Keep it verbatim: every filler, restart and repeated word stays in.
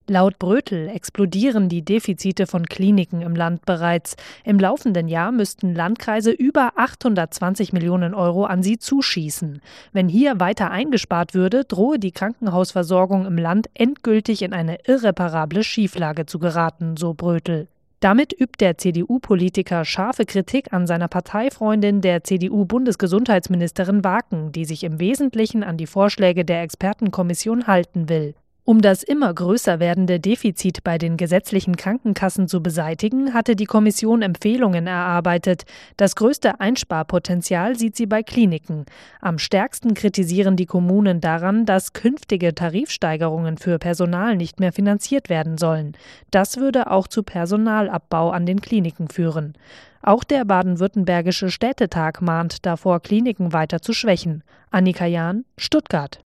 Laut Brötel explodieren die Defizite von Kliniken im Land bereits. Im laufenden Jahr müssten Landkreise über achthundertzwanzig Millionen Euro an sie zuschießen. Wenn hier weiter eingespart würde, drohe die Krankenhausversorgung im Land endgültig in eine irreparable Schieflage zu geraten, so Brötel. Damit übt der C D U-Politiker scharfe Kritik an seiner Parteifreundin, der C D U-Bundesgesundheitsministerin Waken, die sich im Wesentlichen an die Vorschläge der Expertenkommission halten will. Um das immer größer werdende Defizit bei den gesetzlichen Krankenkassen zu beseitigen, hatte die Kommission Empfehlungen erarbeitet. Das größte Einsparpotenzial sieht sie bei Kliniken. Am stärksten kritisieren die Kommunen daran, dass künftige Tarifsteigerungen für Personal nicht mehr finanziert werden sollen. Das würde auch zu Personalabbau an den Kliniken führen. Auch der Baden-Württembergische Städtetag mahnt davor, Kliniken weiter zu schwächen. Annika Jahn, Stuttgart.